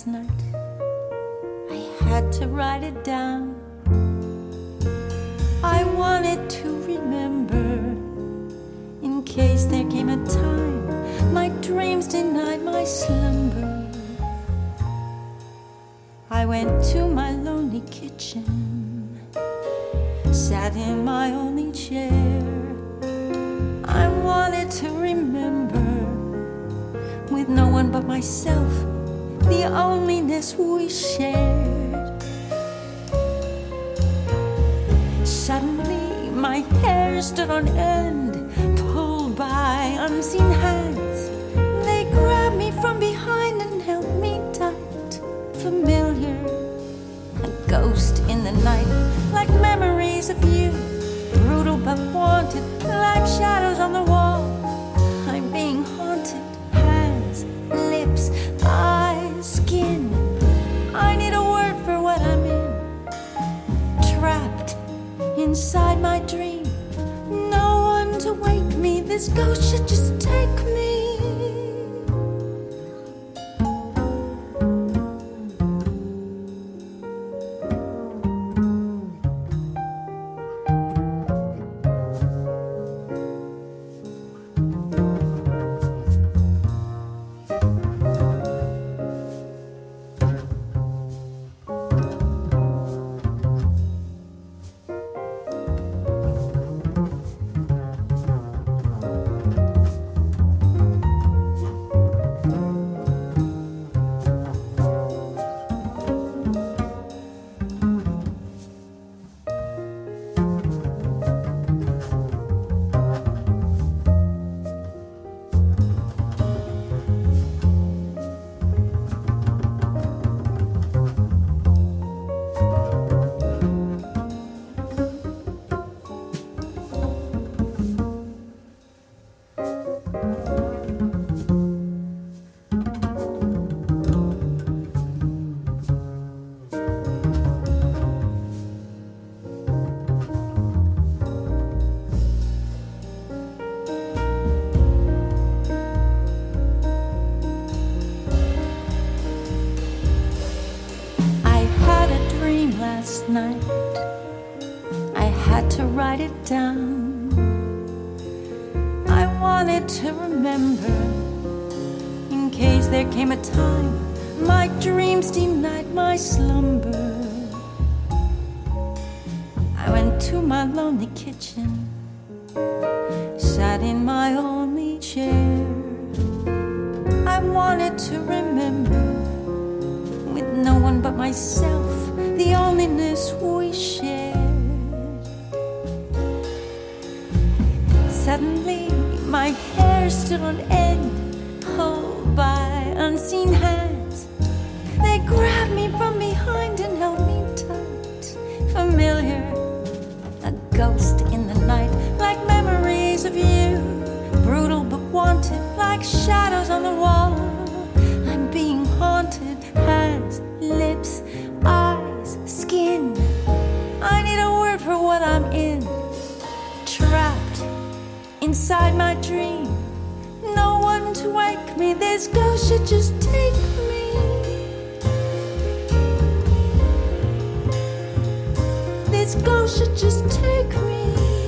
last night. I had to write it down. I wanted to remember, in case there came a time my dreams denied my slumber. I went to my lonely kitchen, sat in my only chair. I wanted to remember, with no one but myself, the onlyness we shared. Suddenly my hair stood on end, pulled by unseen hands. They grabbed me from behind and held me tight. Familiar, a ghost in the night, like memories of you. Brutal but wanted, like shadows on the wall. I'm being haunted, hands, lips, eyes, skin. I need a word for what I'm in. Trapped inside my dream, no one to wake me. This ghost should just take me. Last night, I had to write it down. I wanted to remember, in case there came a time my dreams denied my slumber. I went to my lonely kitchen, sat in my only chair. I wanted to remember, with no one but myself, the onlyness we shared. Suddenly my hair stood on end, pulled by unseen hands. They grabbed me from behind and held me tight. Familiar, a ghost in the night, like memories of you. Brutal but wanted, like shadows on the wall. I'm being haunted, hands, lips, eyes, skin. I need a word for what I'm in. Trapped inside my dream, no one to wake me. This ghost should just take me. This ghost should just take me.